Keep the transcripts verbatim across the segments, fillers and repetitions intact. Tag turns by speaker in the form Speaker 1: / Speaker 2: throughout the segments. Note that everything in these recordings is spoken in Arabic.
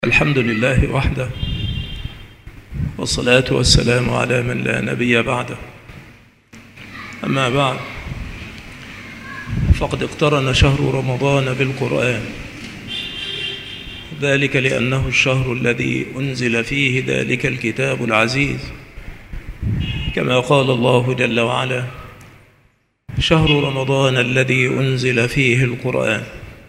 Speaker 1: الحمد لله وحده، والصلاة والسلام على من لا نبي بعده. أما بعد، فقد اقترن شهر رمضان بالقرآن، ذلك لأنه الشهر الذي أنزل فيه ذلك الكتاب العزيز، كما قال الله جل وعلا: شهر رمضان الذي أنزل فيه القرآن.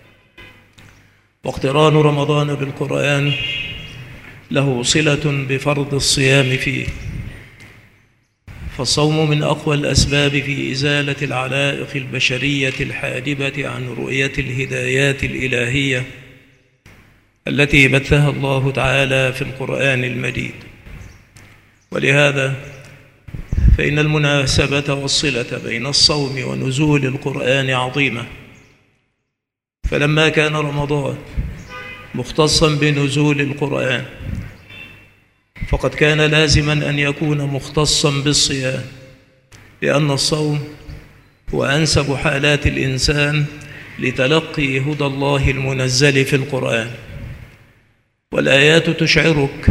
Speaker 1: واقتران رمضان بالقرآن له صلة بفرض الصيام فيه، فالصوم من أقوى الأسباب في إزالة العلائق البشرية الحاجبة عن رؤية الهدايات الإلهية التي بثها الله تعالى في القرآن المجيد. ولهذا فإن المناسبة والصلة بين الصوم ونزول القرآن عظيمة، فلما كان رمضان مختصا بنزول القرآن، فقد كان لازما أن يكون مختصا بالصيام، لأن الصوم هو أنسب حالات الإنسان لتلقي هدى الله المنزل في القرآن. والآيات تشعرك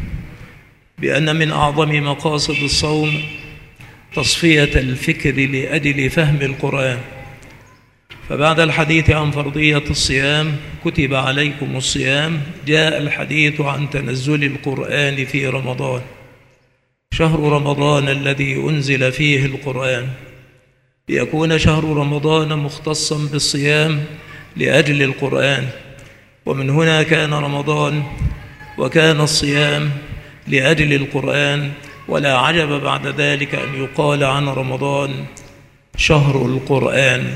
Speaker 1: بأن من أعظم مقاصد الصوم تصفية الفكر لأجل فهم القرآن. فبعد الحديث عن فرضية الصيام كتب عليكم الصيام، جاء الحديث عن تنزل القرآن في رمضان، شهر رمضان الذي أنزل فيه القرآن، ليكون شهر رمضان مختصا بالصيام لأجل القرآن. ومن هنا كان رمضان وكان الصيام لأجل القرآن، ولا عجب بعد ذلك أن يقال عن رمضان شهر القرآن.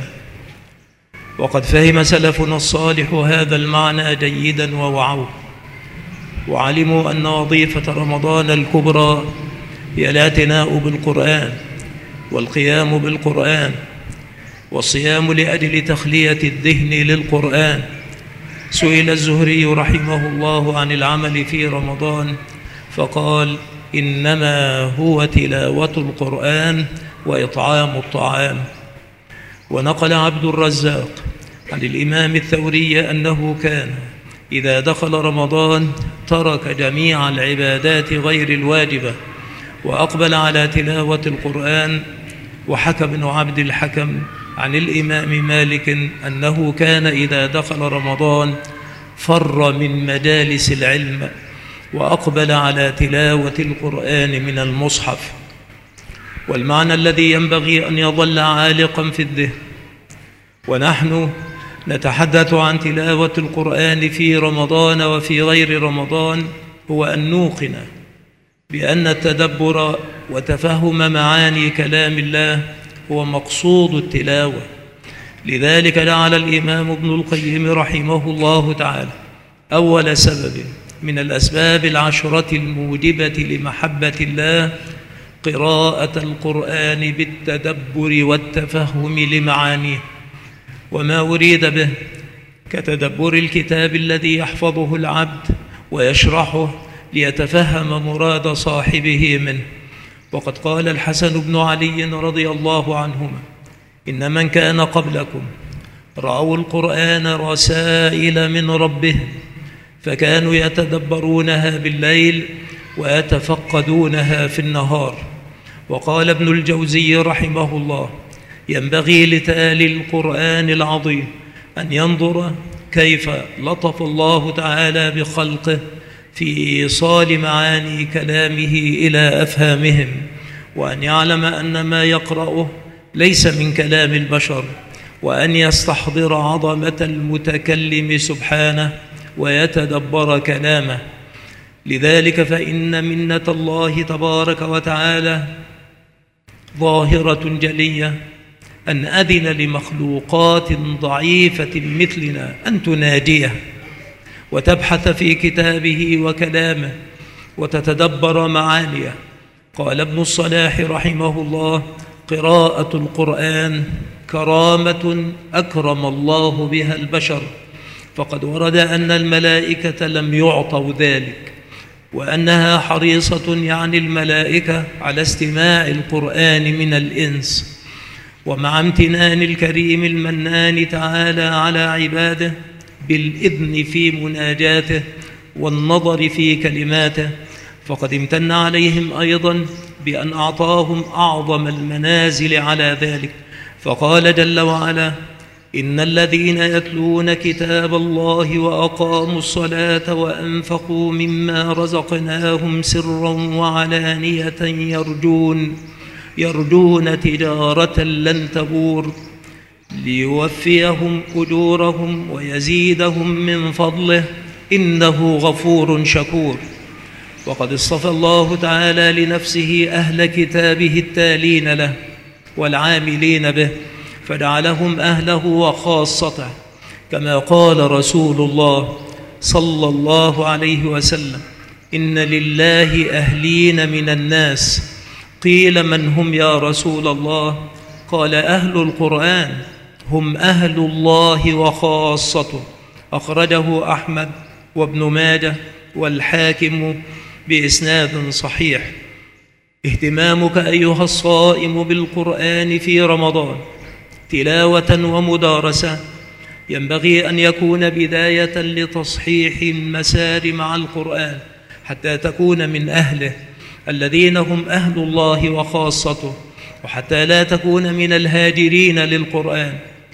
Speaker 1: وقد فهم سلفنا الصالح هذا المعنى جيدا ووعوه، وعلموا أن وظيفة رمضان الكبرى هي الاعتناء بالقرآن والقيام بالقرآن، والصيام لأجل تخلية الذهن للقرآن. سئل الزهري رحمه الله عن العمل في رمضان فقال: إنما هو تلاوة القرآن وإطعام الطعام. ونقل عبد الرزاق عن الإمام الثوري أنه كان إذا دخل رمضان ترك جميع العبادات غير الواجبة وأقبل على تلاوة القرآن. وحكى ابن عبد الحكم عن الإمام مالك أنه كان إذا دخل رمضان فر من مجالس العلم وأقبل على تلاوة القرآن من المصحف. والمعنى الذي ينبغي أن يظل عالقا في الذهن ونحن نتحدث عن تلاوة القرآن في رمضان وفي غير رمضان هو أن نوقن بأن التدبر وتفهم معاني كلام الله هو مقصود التلاوة. لذلك جعل الإمام ابن القيم رحمه الله تعالى أول سبب من الأسباب العشرة الموجبة لمحبة الله قراءة القرآن بالتدبر والتفهم لمعانيه. وما أريد به كتدبر الكتاب الذي يحفظه العبد ويشرحه ليتفهم مراد صاحبه منه. وقد قال الحسن بن علي رضي الله عنهما: إن من كان قبلكم رأوا القرآن رسائل من ربهم، فكانوا يتدبرونها بالليل ويتفقدونها في النهار. وقال ابن الجوزي رحمه الله: ينبغي لتالي القرآن العظيم أن ينظر كيف لطف الله تعالى بخلقه في إيصال معاني كلامه إلى أفهامهم، وأن يعلم أن ما يقرأه ليس من كلام البشر، وأن يستحضر عظمة المتكلم سبحانه ويتدبر كلامه. لذلك فإن منة الله تبارك وتعالى ظاهرة جلية أن أذن لمخلوقات ضعيفة مثلنا أن تناديه وتبحث في كتابه وكلامه وتتدبر معانيه. قال ابن الصلاح رحمه الله: قراءة القرآن كرامة أكرم الله بها البشر، فقد ورد أن الملائكة لم يعطوا ذلك، وأنها حريصة يعني الملائكة على استماع القرآن من الإنس. ومع امتنان الكريم المنان تعالى على عباده بالإذن في مناجاته والنظر في كلماته، فقد امتن عليهم أيضا بأن أعطاهم أعظم المنازل على ذلك، فقال جل وعلا: إن الذين يتلون كتاب الله وأقاموا الصلاة وأنفقوا مما رزقناهم سرا وعلانية يرجون يرجون تجارة لن تبور ليوفيهم أجورهم ويزيدهم من فضله إنه غفور شكور. وقد اصطفى الله تعالى لنفسه أهل كتابه التالين له والعاملين به، فجعلهم أهله وخاصته، كما قال رسول الله صلى الله عليه وسلم: إن لله أهلين من الناس. قيل: من هم يا رسول الله؟ قال: أهل القرآن هم أهل الله وخاصته. أخرجه أحمد وابن ماجه والحاكم بإسناد صحيح. اهتمامك أيها الصائم بالقرآن في رمضان تلاوة ومدارسة ينبغي أن يكون بداية لتصحيح المسار مع القرآن، حتى تكون من أهله الذين هم أهل الله وخاصته، وحتى لا تكون من الهاجرين للقرآن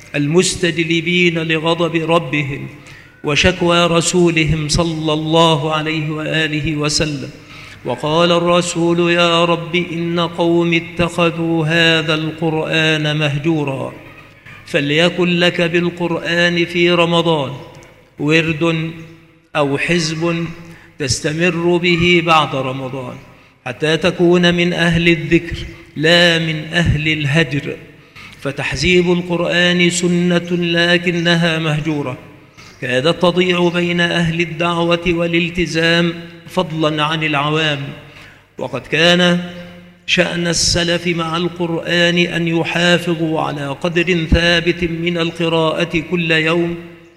Speaker 1: المستجلبين لغضب ربهم وشكوى رسولهم صلى الله عليه وآله وسلم. وقال الرسول: يا رب إن قوم اتخذوا هذا القرآن مهجورا. فليكن لك بالقرآن في رمضان ورد أو حزب تستمر به بعد رمضان، حتى تكون من أهل الذكر لا من أهل الهجر. فتحزيب القرآن سنة لكنها مهجورة، كادت تضيع بين أهل الدعوة والالتزام فضلا عن العوام. وقد كان شأن السلف مع القرآن أن يحافظوا على قدر ثابت من القراءة كل يوم،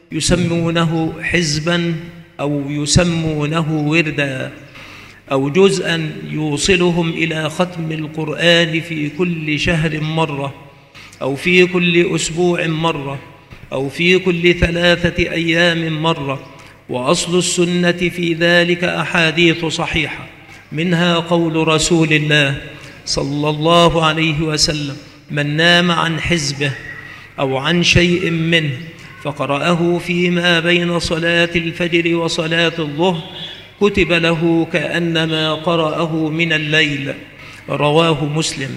Speaker 1: يسمونه حزبا أو يسمونه وردا، أو جزءا يوصلهم إلى ختم القرآن في كل شهر مرة، أو في كل أسبوع مرة، أو في كل ثلاثة أيام مرة. وأصل السنة في ذلك أحاديث صحيحة، منها قول رسول الله صلى الله عليه وسلم: من نام عن حزبه أو عن شيء منه فقرأه فيما بين صلاة الفجر وصلاة الظهر كتب له كأنما قرأه من الليل. رواه مسلم.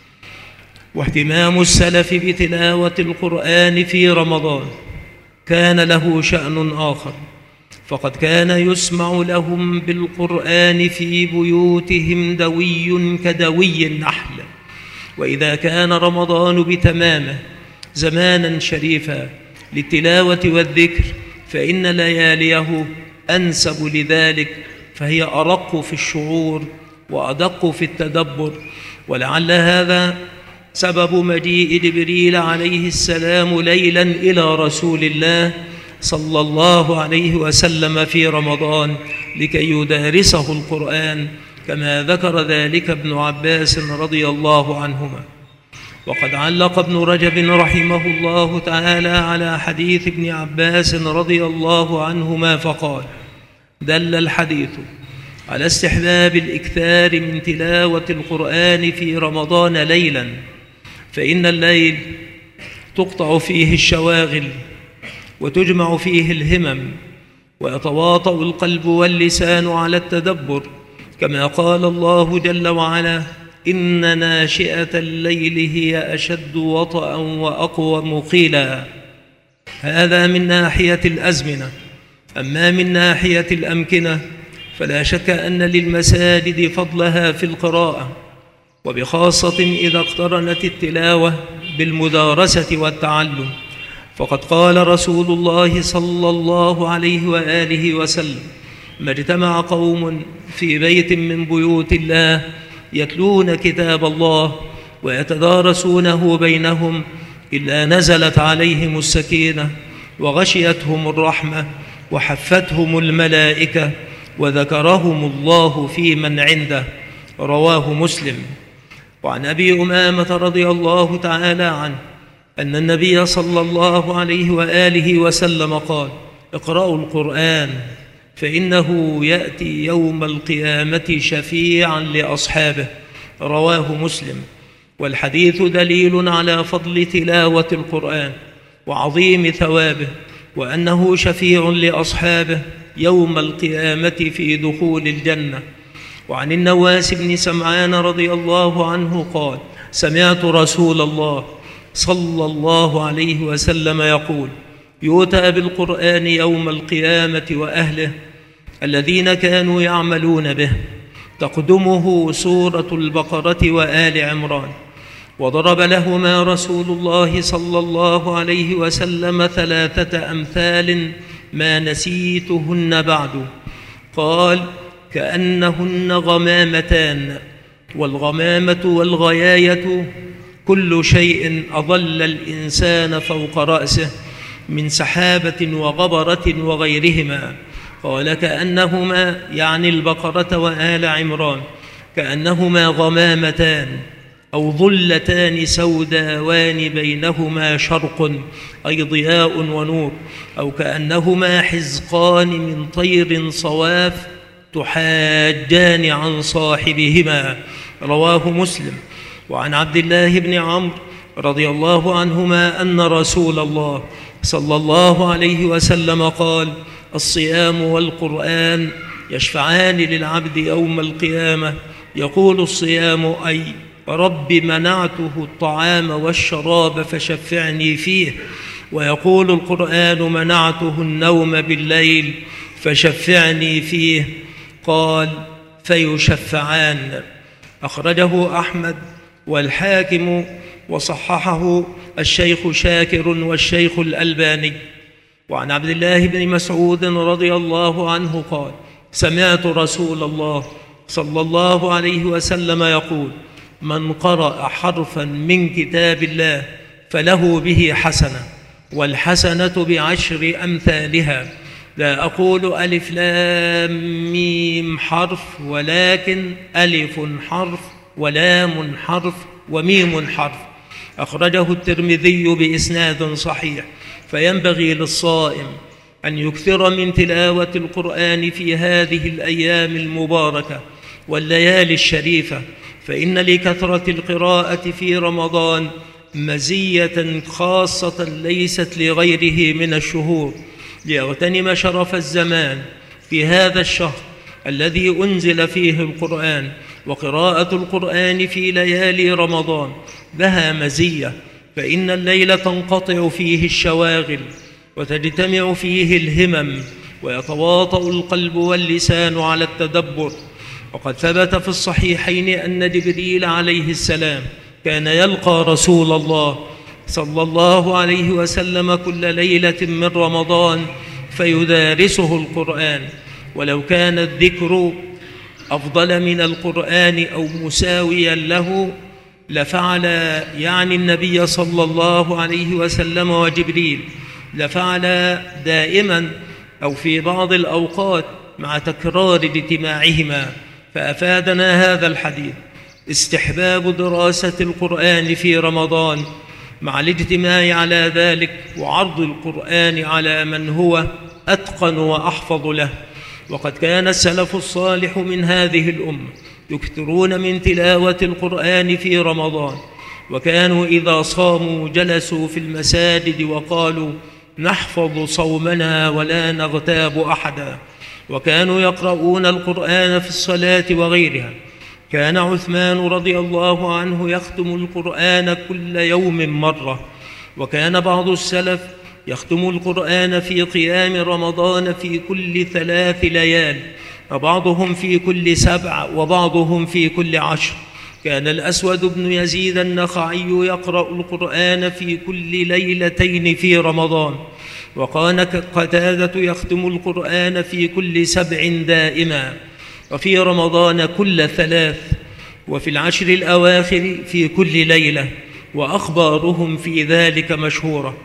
Speaker 1: واهتمام السلف بتلاوة القرآن في رمضان كان له شأن آخر، فقد كان يسمع لهم بالقرآن في بيوتهم دوي كدوي النحل. وإذا كان رمضان بتمامه زمانا شريفا للتلاوة والذكر، فإن لياليه أنسب لذلك، فهي أرق في الشعور وأدق في التدبر. ولعل هذا سبب مجيء جبريل عليه السلام ليلا إلى رسول الله صلى الله عليه وسلم في رمضان لكي يدارسه القرآن، كما ذكر ذلك ابن عباس رضي الله عنهما. وقد علق ابن رجب رحمه الله تعالى على حديث ابن عباس رضي الله عنهما فقال: دل الحديث على استحباب الإكثار من تلاوة القرآن في رمضان ليلا، فإن الليل تقطع فيه الشواغل وتجمع فيه الهمم، ويتواطأ القلب واللسان على التدبر، كما قال الله جل وعلا: إن ناشئة الليل هي أشد وطئا وأقوم قيلا. هذا من ناحية الأزمنة. أما من ناحية الأمكنة فلا شك أن للمساجد فضلها في القراءة، وبخاصة إذا اقترنت التلاوة بالمدارسة والتعلم. فقد قال رسول الله صلى الله عليه وآله وسلم: ما اجتمع قوم في بيت من بيوت الله يتلون كتاب الله ويتدارسونه بينهم إلا نزلت عليهم السكينة وغشيتهم الرحمة وحفتهم الملائكة وذكرهم الله في من عنده. رواه مسلم. وعن أبي أمامة رضي الله تعالى عنه أن النبي صلى الله عليه وآله وسلم قال: اقرأوا القرآن فإنه يأتي يوم القيامة شفيعا لأصحابه. رواه مسلم. والحديث دليل على فضل تلاوة القرآن وعظيم ثوابه، وأنه شفيع لأصحابه يوم القيامة في دخول الجنة. وعن النواس بن سمعان رضي الله عنه قال: سمعت رسول الله صلى الله عليه وسلم يقول: يؤتى بالقرآن يوم القيامة وأهله الذين كانوا يعملون به، تقدمه سورة البقرة وآل عمران. وضرب لهما رسول الله صلى الله عليه وسلم ثلاثة أمثال ما نسيتهن بعد. قال: كأنهن غمامتان، والغمامة والغياية كل شيء أضل الإنسان فوق رأسه من سحابة وغبرة وغيرهما. قال: كأنهما يعني البقرة وآل عمران، كأنهما غمامتان أو ظلتان سوداوان بينهما شرق أي ضياء ونور، أو كأنهما حزقان من طير صواف تحاجان عن صاحبهما. رواه مسلم. وعن عبد الله بن عمرو رضي الله عنهما أن رسول الله صلى الله عليه وسلم قال: الصيام والقرآن يشفعان للعبد يوم القيامة. يقول الصيام أي رب منعته الطعام والشراب فشفعني فيه، ويقول القرآن منعته النوم بالليل فشفعني فيه. قال: فيشفعان. أخرجه أحمد والحاكم وصححه الشيخ شاكر والشيخ الألباني. وعن عبد الله بن مسعود رضي الله عنه قال: سمعت رسول الله صلى الله عليه وسلم يقول: من قرأ حرفا من كتاب الله فله به حسنة، والحسنة بعشر أمثالها. لا أقول ألف لام ميم حرف، ولكن ألف حرف ولام حرف وميم حرف. أخرجه الترمذي بإسناد صحيح. فينبغي للصائم أن يكثر من تلاوة القرآن في هذه الأيام المباركة والليالي الشريفة، فإن لكثرة القراءة في رمضان مزية خاصة ليست لغيره من الشهور، ليغتنم شرف الزمان في هذا الشهر الذي أنزل فيه القرآن. وقراءة القرآن في ليالي رمضان لها مزية، فإن الليل تنقطع فيه الشواغل وتجتمع فيه الهمم، ويتواطأ القلب واللسان على التدبر. وقد ثبت في الصحيحين أن جبريل عليه السلام كان يلقى رسول الله صلى الله عليه وسلم كل ليلة من رمضان فيدارسه القرآن، ولو كان الذكر أفضل من القرآن أو مساويا له لفعل، يعني النبي صلى الله عليه وسلم وجبريل لفعل دائما أو في بعض الأوقات مع تكرار اجتماعهما. فأفادنا هذا الحديث استحباب دراسة القرآن في رمضان مع الاجتماع على ذلك، وعرض القرآن على من هو أتقن وأحفظ له. وقد كان السلف الصالح من هذه الأمة يكثرون من تلاوة القرآن في رمضان، وكانوا إذا صاموا جلسوا في المساجد وقالوا: نحفظ صومنا ولا نغتاب أحدا. وكانوا يقرؤون القرآن في الصلاة وغيرها. كان عثمان رضي الله عنه يختم القرآن كل يوم مرة. وكان بعض السلف يختم القرآن في قيام رمضان في كل ثلاث ليال، وبعضهم في كل سبع، وبعضهم في كل عشر. كان الأسود بن يزيد النخعي يقرأ القرآن في كل ليلتين في رمضان. وكان قتادة يختم القرآن في كل سبع دائما، وفي رمضان كل ثلاث، وفي العشر الأواخر في كل ليلة، وأخبارهم في ذلك مشهورة.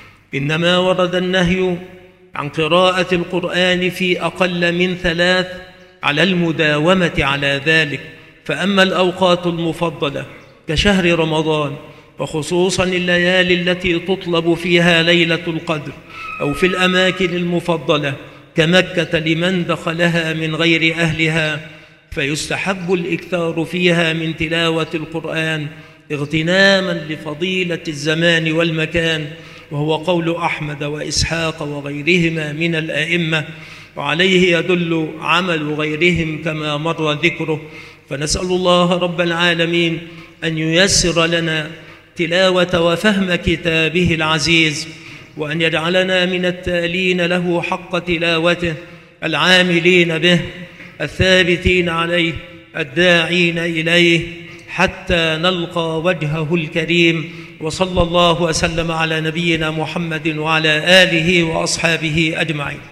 Speaker 1: إنما ورد النهي عن قراءة القرآن في أقل من ثلاث على المداومة على ذلك. فأما الأوقات المفضلة كشهر رمضان، وخصوصا الليالي التي تطلب فيها ليلة القدر، أو في الأماكن المفضلة كمكة لمن دخلها من غير أهلها، فيستحب الإكثار فيها من تلاوة القرآن اغتناما لفضيلة الزمان والمكان، وهو قول أحمد وإسحاق وغيرهما من الأئمة، وعليه يدل عمل غيرهم كما مر ذكره. فنسأل الله رب العالمين أن ييسر لنا تلاوة وفهم كتابه العزيز، وأن يجعلنا من التالين له حق تلاوته، العاملين به، الثابتين عليه، الداعين إليه، حتى نلقى وجهه الكريم. وصلى الله وسلم على نبينا محمد وعلى آله وأصحابه أجمعين.